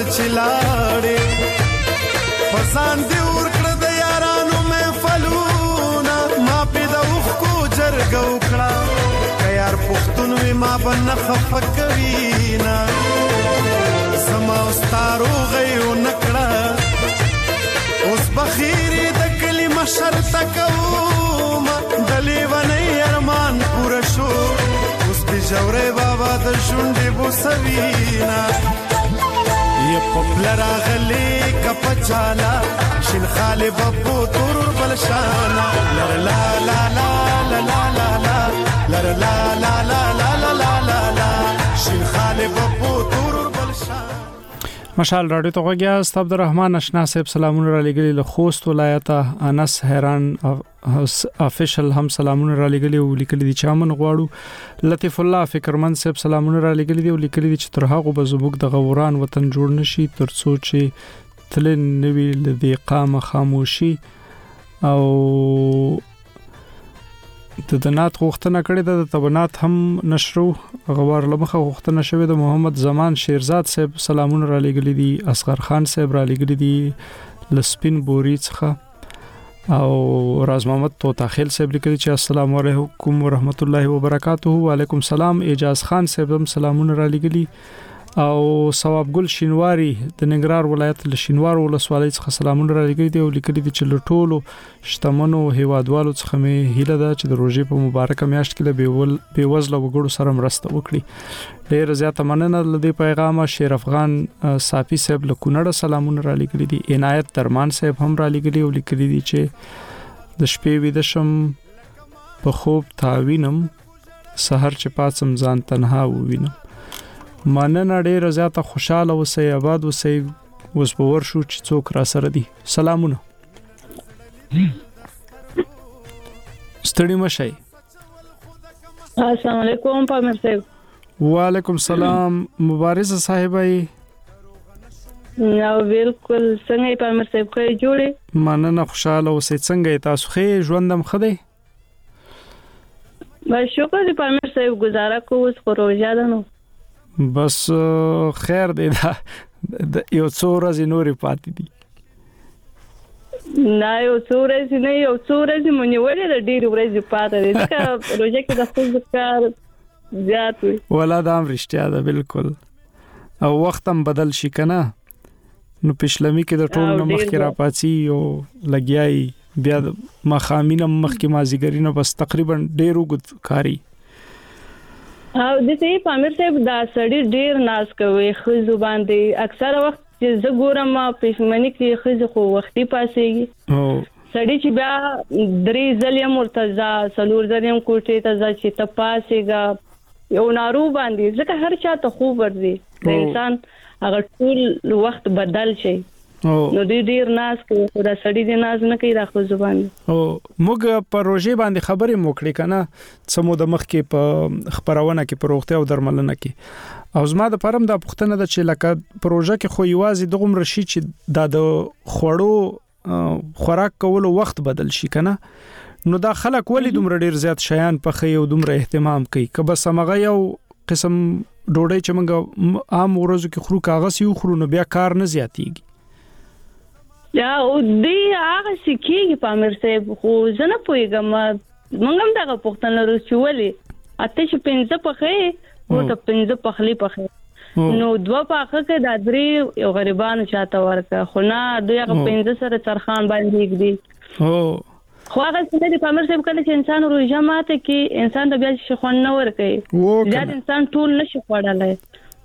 چلاړې پسان دی ور کړ د یارانو مې فلونا ما پیدا وخ کو جرګو کړه کيار پختون وی ما بن خفقوي نا سما استارو غيو نکړه اوس بخیری د کلمه شرط کوم دلی ونی ارمان پورا شو اوس په جوړې بابا د شونډې بوسوینا یې پپلرا غلې کپچالا شین خاله بپو تور بلشانا لا لا لا لا لا لا لا لا لا لا لا لا لا لا شین خاله بپو تور بلشانا. مشال رادیو ته غوږی است. عبدالرحمن اشنا صاحب سلامونه را لګلی له خوست ولایت. انس حیران افیشل هم سلامونه را لګلی او لیکلی دي چې امن غواړو. لطیف الله فکرمن صاحب سلامونه را لګلی دي او لیکلی دي چې تر هغه به زموږ د غوران وطن جوړ نشي تر څو چې تل نوی لدی قامه خاموشي او د دنات غوښتنه کړې ده. د تبنات هم نشرو غوار لمخه غوښتنه شوې ده. محمد زمان شیرزاد صاحب سلامونه را لګلې دي. اصغر خان صاحب را لګلې دي لسپین بوري څخه او راز محمد توتا خیل صاحب لیکلي چې السلام علیکم ورحمت الله وبرکاتہ. وعلیکم السلام. اعجاز خان صاحب هم سلامونه را لګلي او ثواب ګل شینواری د ننګرهار ولایت له شینوار ولسوالۍ څخه سلامونه را لګلي دي او لیکلي دي چې له ټولو شتمنو هیوادوالو څخه مې هیله ده چې د روژې په مبارکه میاشت کې له بېوزله وګړو سره مرسته وکړي. ډېر زیاته مننه له دې پیغامه. شیر افغان صافي صاحب له کونړه سلامونه را لګلي دي. عنایت درمان صاحب هم را لګلي او لیکلي دي چې د شپې ویده شم په خوب تاوینم سحر چې پاتم ځان تنها ووینم. مننه ډېر زیاته خوشاله اوسئ آباد اوسئ. اوس به ورشو چې څوک را سره دي. سلامونه. ستړي مشئ. السلام علیکم پامیر صاحب. وعلیکم السلام. مبارزه صاحبای. نو بالکل څنګه پامیر صاحب خو جوړي. مننه خوشاله اوسئ. څنګه تاسو خې ژوندم خدای؟ با شکر دی پامیر صاحب گزاره کو اوس پروژه ده نو بس خیر دی دا یو څو ورځې نورې پاتې دي. نه یو څو ورځې نه یو څو ورځې مونږ ولې د ډېر ورځې پاتې دي ځکه پروژه کې د خپل کار زیات وي. ولا دا هم رښتیا ده بالکل. او وخت هم بدل شي کنه نو پښلمی کې د ټولو مخکې را پاتې او لګیای بیا مخامینه مخکې مازیګرینه بس تقریبا ډېر وګد کاری. او د دې پامیر صاحب دا سړی ډیر ناز کوي خو زبان دی اکثر وخت چې زه ګورم پښمنی کې خو خو وختي پاسيږي. او سړی چې بیا درې ځلې مرتضی سلور ځلې کوټې ته ځي چې ته پاسيګا یو نارو باندې ځکه هر چا ته خو ورځي د انسان هغه ټول وخت بدل شي. نو دې ډیر ناز کوي خو دا سړی دې ناز نه کوي دا خو زبان. او موږ په روژې باندې خبرې موکړې کنه سمو د مخ کې په خبرونه کې په روغتیا او درملنه کې او زما د پرم د پښتنه د چې لکه پروژه کې خو یوازې دغه مرشي چې دا د خوړو خوراک کولو وخت بدل شي کنه نو دا خلک ولې دومره ډیر زیات شیان په خي او دومره اهتمام کوي که بس هغه یو قسم ډوډۍ چې موږ عام ورځو کې خورو کاغذ یو خورو نو بیا کار نه زیاتیږي. یا او دې هغه سکیږي پامیر صاحب خو زه نه پوهیږم موږ هم دغه پوښتنه لرو چې ولې اته چې پنځه پخې او ته پنځه پخلی پخې نو دوه پاخه کې د درې یو غریبانو چاته ورکه خو نه دوی هغه پنځه سره ترخان باندې کېږي. او خو هغه څه د پامیر صاحب کله چې انسان روزه ماته کې انسان د بیا شي خون نه ورکه زیات انسان ټول نشي خوړلای.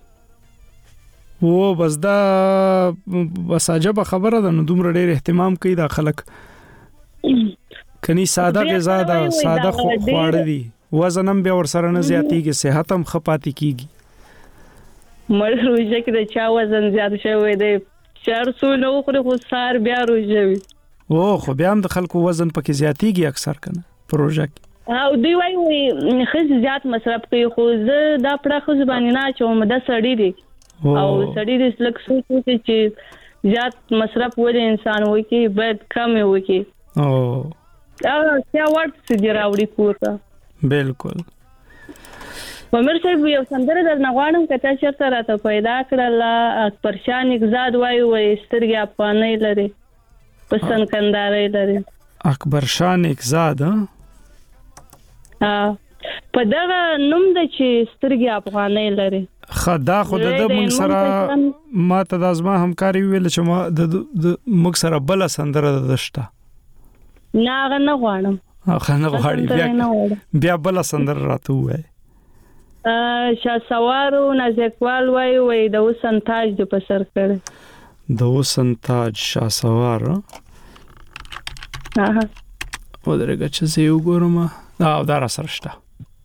و بس دا بس عجب خبره ده نو دومره ډېر اهتمام کوي دا خلک کني ساده غذا دا ساده خواړه دي وزن هم بیا ور سره نه زیاتیږي صحت هم خپاتې کیږي. مړ روزه کې د چا وزن زیات شوی دی چار سو نو خو خو سار بیا روزه وي او خو بیا هم د خلکو وزن پکې زیاتیږي اکثر کنه پروژه کې. او دی وای وای خز زیات مصرف کوي خو زه دا پړه خو زبانی نه چوم د سړی دی او سړی دې لکه سوچ وکړي چې زیات مصرف ولې انسان وایي چې باید کم وکړي. او دا څه ورته دی راوړي کوته بالکل. پامیر صاحب یو سندره در نغواړم کته چرته راته پیدا کړل پرشان اگزاد وای وای سترګې افغانۍ لري پسند کنداري لري اکبر شان اگزاد ها په دا نوم د چې سترګې افغانۍ لري خدا خود د موږ سره ما ته د ازما همکاري ویل چې ما د موږ سره بل سندره دشته نه غن نه غواړم هغه نه غواړي بیا بل سندره راته وای ا شا سوارو نازکوال وای وای د وسنتاج د پسر کړ د وسنتاج شا سوار ها ودرګه چې زه وګورم دا دا را سره شته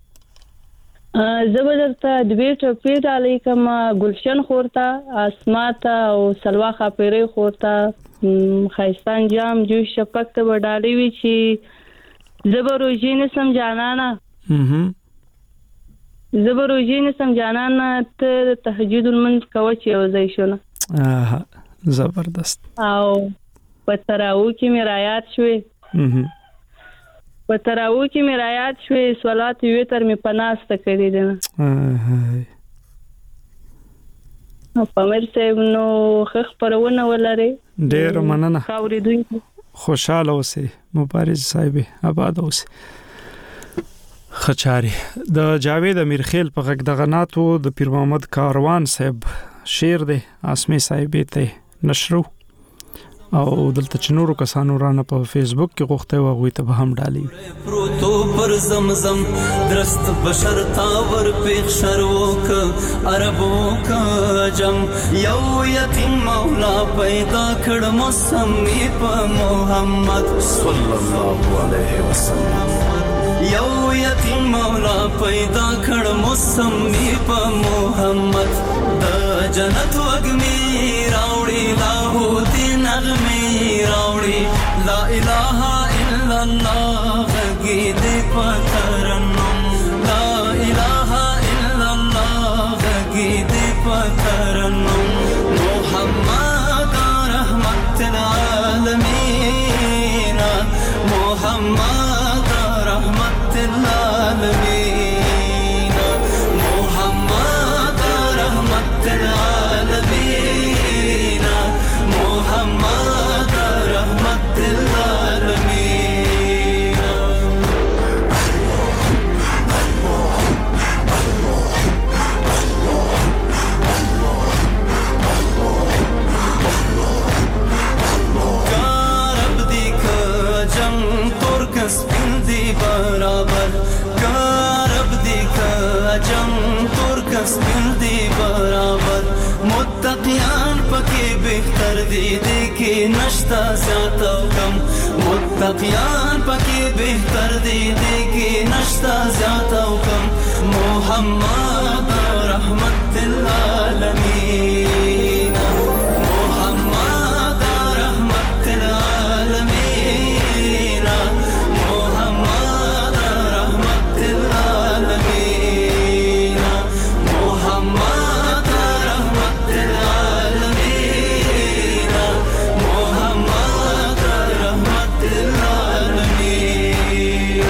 زبردست دوی ټپی ډالې کما گلشن خورتا اسماتا او سلوا خاپری خورتا خایستان جام جو شپک ته وډالې وی چې زبروجین سم جانانا هم زبروجین سم جانانا ته تهجد المنز کوچ یو ځای شونه اه زبردست او پتراو کې میرایات شوې هم په تراو کې مې رایات شوې صلات یو تر مې پناسته کړې ده او پامیر صاحب نو خخ پرونه ولري ډېر مننه خاورې دوی خوشاله اوسئ مبارز صاحب آباد اوسئ. خچاري د جاوید امیرخیل په غږ د غناتو د پیر محمد کاروان صاحب شعر دی اسمه صاحب ته نشرو او دلته چې نورو کسانو رانه په فیسبوک کې غوښته و غوي ته به هم ډالي پروتو پر زمزم درست بشر تاور پیښ شروک عربو کا جم یو یتیم مولا پیدا کړ مسمی په محمد صلی الله علیه وسلم یو یتیم مولا پیدا کړ مسمی په محمد د جنت وګمی راوړي لاهوتی نغمه راوړي لا اله الا الله غږی دې پترنم لا اله الا الله غږی دې پترنم محمد رحمت العالمین محمد رحمت العالمین محمد رحمت العالمین محمد رحمت العالمین. کارب دی که جنگ ترکس پین دی برابر کارب دی که جنگ ترکس پین دی برابر متقیان پکې بهتر دي دي کې نشتا زیات او کم متقیان پکې بهتر دي دي کې نشتا زیات او کم محمد رحمت العالمین محمد رحمت العالمین محمد رحمت العالمین محمد رحمت العالمین محمد رحمت العالمین.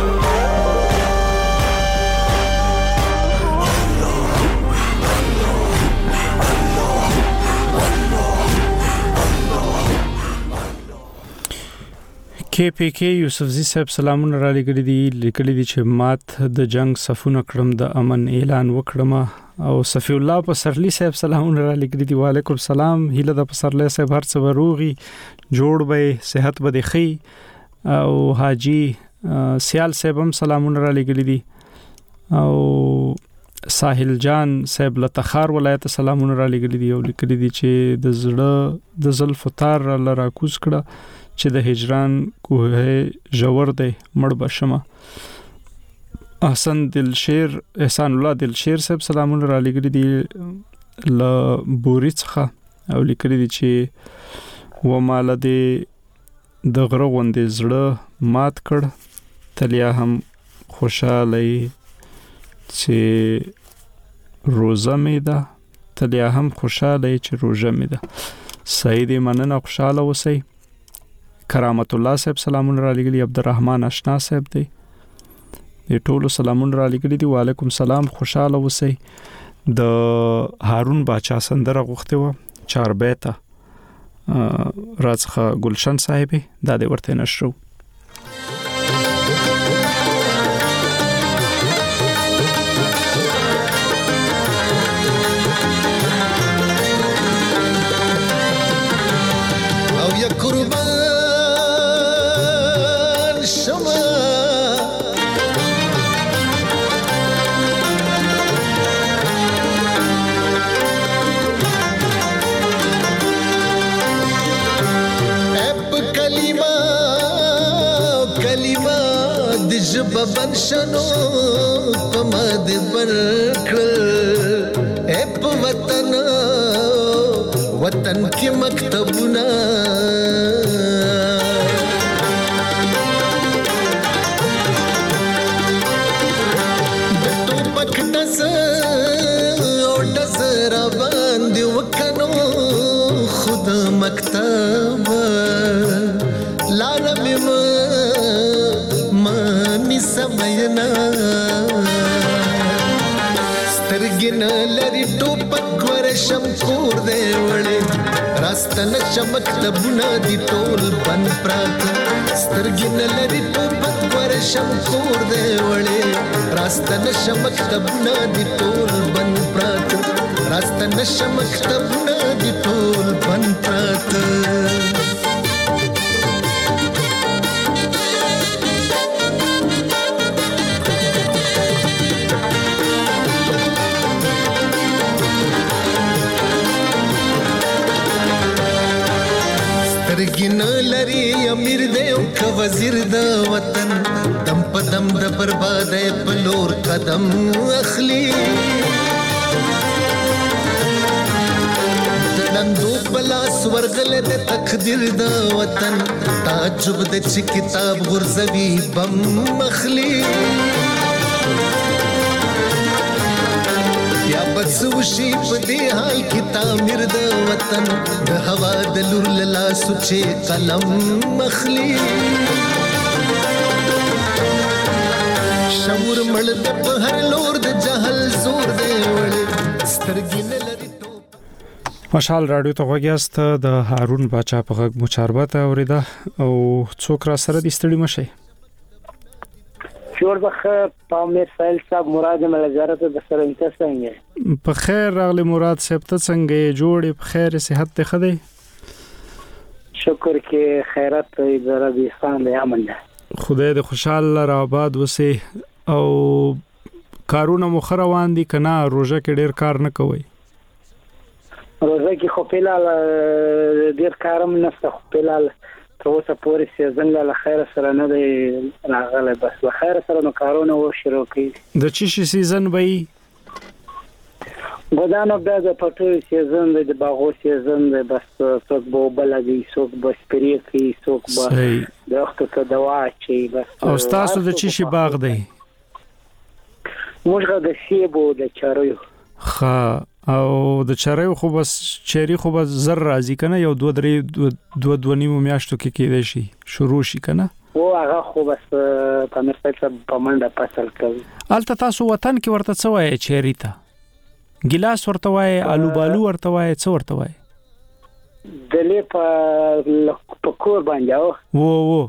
کې پی کې یوسفزي صاحب سلامونه را لګړي دي لیکلي دي چې مات د جنگ صفونه کړم د امن اعلان وکړم او صفی الله پسرلی صاحب سلامونه را لګړي دي وعلیکم السلام هیله د پسرلی صاحب هر څه وروغي جوړ به صحت به خي او حاجی سیال صاحب هم سلامونه را لګړي دي او ساحل جان صاحب له تخار ولایت سلامونه را لګړي دي او لیکلي دي چې د زړه د زلف تار را راکوز کړه چې د هجران کوه جوړ دی مړ بشمه. احسن دلشیر احسان الله دلشیر صاحب سلامونه را لګړي دي ل بوري څخه او لیکلي دي چې و مال دې د غره غوندې زړه مات کړ تلیا هم خوشاله چې روزه مې ده تلیا هم خوشاله چې روزه مې ده. سعید مننه خوشاله اوسئ. کرامت الله صاحب سلامونه را لګلي عبدالرحمن اشنا صاحب دی د ټولو سلامونه را لګلي دي وعلیکم السلام خوشاله اوسئ. د هارون باچا سندره غوښته و چار بیته راڅخه گلشن صاحب دا د ورته نشرو. او یا قربان شما ببن شنو پمد برکل اپ وطن وطن کی مکتبنا دتو پکدس او دزر باندې وکنو خود مکتب لارم سمينا سترګنا لري ټوپک ورشم کور دی وړې راستنه چمک تبونه دي ټول بن پراته سترګې نه لري ټوپک ورشم کور دی وړې راستنه چمک تبونه دي ټول بن پراته راستنه چمک تبونه دي ټول بن پراته سترګین لري امیر دی او که وزیر د وطن دم په دم د بربادۍ په لور قدم اخلي د لندو په لاس ورغلی د تقدیر د وطن تعجب د چې کتاب غورځوي بم اخلي یا بس وشي په دې حال کې تعمیر د وطن د هوا د لور له لاسو چې قلم اخلي شعور مړ د په هر لور د جهل زور دی وړې سترګې نه لري مشال رادیو ته وګیاست د هارون باچا په غږ مو چاربته اوریدا او څوک را سره د ستړي مشي جوړ بخیر پامیر سایل صاحب مراد ملګرت د سره انت څنګه په خیر راغلی مراد صاحب ته څنګه جوړ په خیر صحت ته خدای شکر کې خیرت د رب انسان له امن خدای د خوشاله را آباد وسه او کارونه مخ روان دي کنه روزه کې ډیر کار نه کوي روزه کې خو په لال ډیر کارم نه خو په لال اوسه پورې سیزن له خیر سره نه دی راغله بس له خیر سره نو کارونه و شروع کړي د چی شي سیزن وای ودانو بیا د پټو سیزن د باغو سیزن دی بس څوک به بلګي څوک به سپری کوي څوک به د وخت ته دوا چي بس او تاسو د چی شي باغ دی موږ د سیبو د چاریو ها او د چاریو خو بس چيري خو بس زر راځي کنه یو دوه درې دوه دوه نیمو میاشتو کې کېدې شي شروع شي کنه او هغه خو بس په مرسته په منډه فصل کوي الته تاسو وطن کې ورته څه وایي چيري ته ګلاس ورته وایي الو بالو ورته وایي څه ورته وایي دلې په پکور باندې وو وو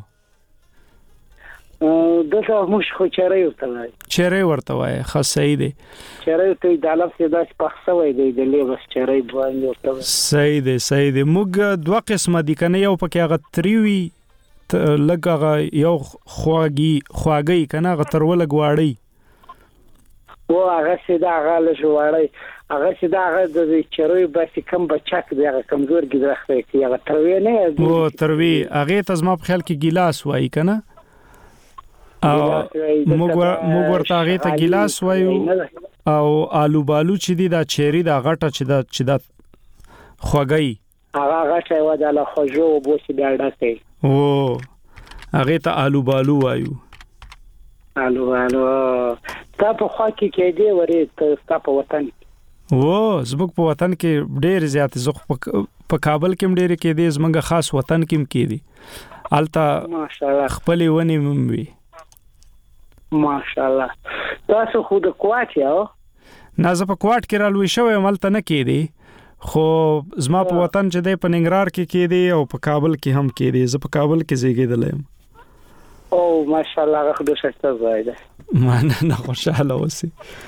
دغه موږ خو چیرې ورته وایي چیرې ورته وایي خاصه دی چیرې ته د علف سیداش پخسوي دی د لیوس چیرې باندې ورته صحیح دی صحیح دی موږ دوه قسمه دي کنه یو پکې هغه تریوي لګه یو خواږي خواږي کنه هغه ترول غواړي او هغه سیدا هغه لږواړي هغه سیدا هغه د چیرې بس کم بچک دی هغه کمزور ګرځي کی هغه تروي نه او تروي هغه تاسو ما په خیال کې ګلاس وایي کنه او موږ موږ ورته هغه ته ګلاس وایو او آلو بالو چې دی دا چيري دا غټه چې دا چې دا خوګي هغه غټه و دا له خوجو بوسي بیاړه کوي او هغه ته آلو بالو وایو آلو بالو تا په خوا کې کې دی ورې تا په وطن او زموږ په وطن کې ډېر زیات زخ په کابل کې ډېر کې دی زموږ خاص وطن کې کې دی التا ماشاءالله خپل ونی مموي ماشاءالله تاسو خو د کوټ یو نه زه په کوټ کې رالوي شوی ملته نه کېدی خو زما په وطن چې دی په ننګرهار کې کېدی او په کابل کې هم کېدی زه په کابل کې زیږیدلم او ماشاءالله هغه خو شته ځای ده ما نه خوشاله اوسې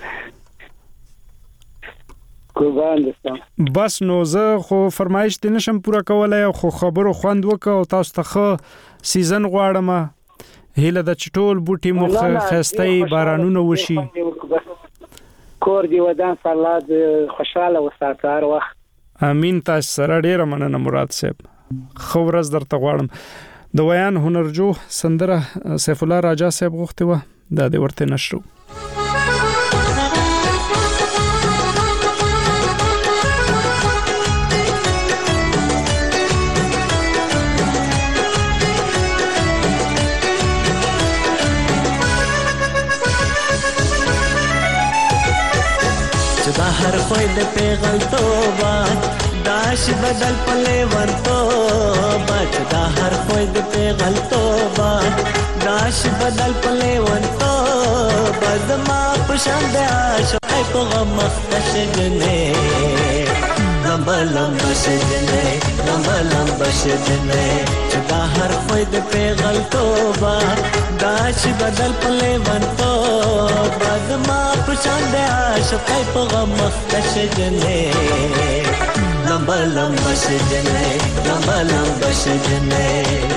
قربان دسم بس نو زه خو فرمایش دې نشم پوره کولای خو خبرو خوند وکاو تاسو ته سیزن غواړم هله د چټول بوټي مخ خستای بارانونه وشي کور دی ودان سلاد خوشاله وساته هر وخت امين تاسو سره ډیره مننه مراد صاحب خو ورځ درته غواړم د ویان هنرجو سندره سیف الله راجا صاحب غوښته و دا د ورته نشرو هر خوی د پیغل توبه داش بدل پله ورتوبه دا هر خوی د پیغل توبه داش بدل پله ورتوبه زما پښند عاشق شقای په غم مخته شجنې لمبا لمبا شجنې لمبا لمبا شجنې چې دا هر خوی د پیغلتوبه دا چې بدل په لیونتوبه زما په شان د شقای په غم مخته شجنې لمبا لمبا شجنې لمبا لمبا شجنې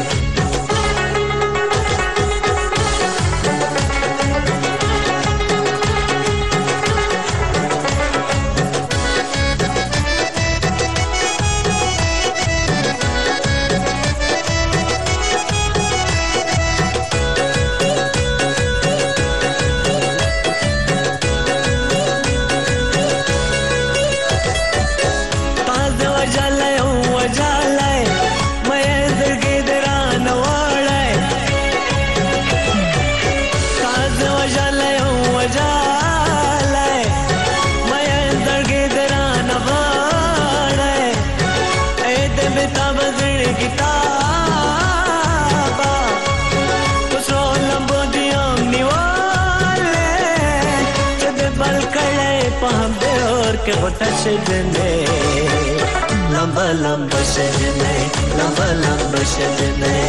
شجنې لمبا لمبا شجنې لمبا لمبا شجنې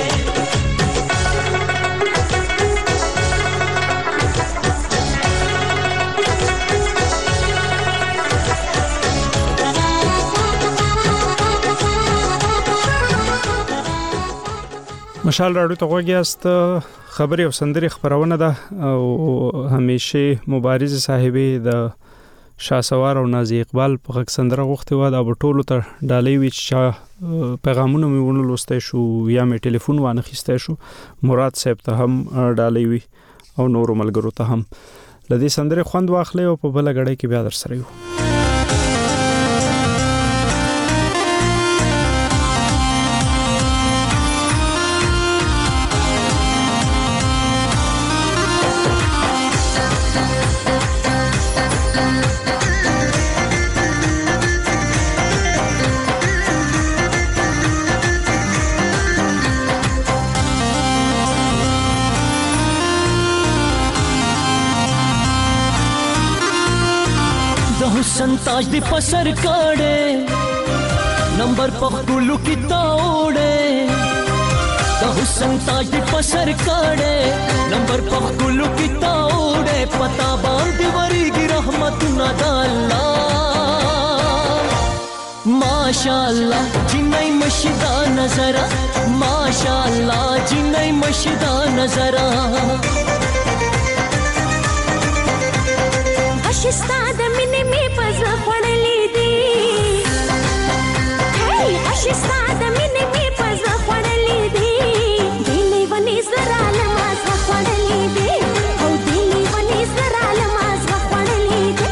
مشال راډیو ته غوږیاست خبري او سندري خبرونه ده او همیشه مبارز صاحبې د شاسوار او نازي اقبال په غږ سندره غوښتي و دا ټولو ته ډالۍ وی چې پیغامونه مې ونه لوستای شو یا مې ټلیفون وانه خسته شو مراد صاحب ته هم ډالۍ وی او نور ملګرو ته هم لدې سندره خوند واخلې او په بل غړې کې بیا در سره یو संताज दी पसर काड़े नंबर पखुलू की तोड़े कहू संताज दी पसर काड़े नंबर पखुलू की तोड़े पता बांध वरी की रहमत ना डाला माशाअल्लाह जिन्नई मशिदा नजरा माशाअल्लाह जिन्नई मशिदा नजरा अशिस्ता दमिने में पज़ पड़ली दी हे अशिस्ता दमिने में पज़ पड़ली दी दिली वनी जरा नमाज पड़ली दी ओ दिली वनी जरा नमाज पड़ली दी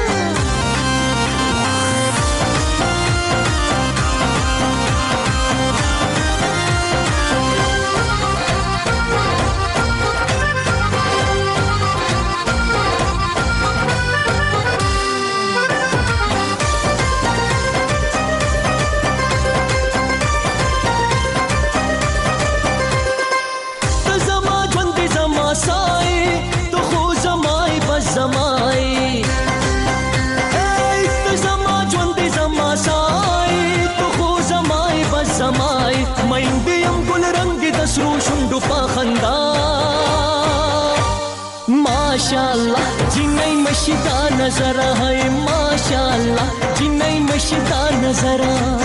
माशाअल्लाह जिन्नई मशिदा नजरा है माशाअल्लाह जिन्नई मशिदा नजरा